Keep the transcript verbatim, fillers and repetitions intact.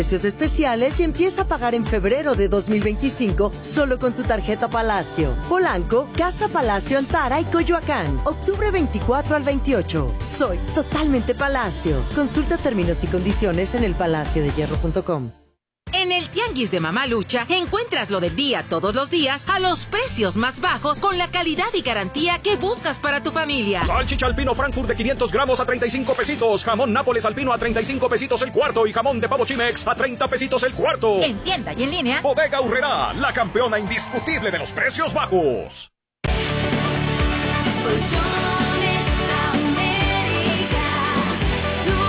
Precios especiales y empieza a pagar en febrero de dos mil veinticinco solo con tu tarjeta Palacio. Polanco, Casa Palacio Antara y Coyoacán. Octubre veinticuatro al veintiocho. Soy totalmente Palacio. Consulta términos y condiciones en el palacio de hierro punto com. En el Tianguis de Mamalucha encuentras lo del día todos los días a los precios más bajos con la calidad y garantía que buscas para tu familia. Salchicha alpino Frankfurt de quinientos gramos a treinta y cinco pesitos. Jamón Nápoles alpino a treinta y cinco pesitos el cuarto. Y jamón de pavo Chimex a treinta pesitos el cuarto. En tienda y en línea. Bodega Aurrerá, la campeona indiscutible de los precios bajos. Pues yo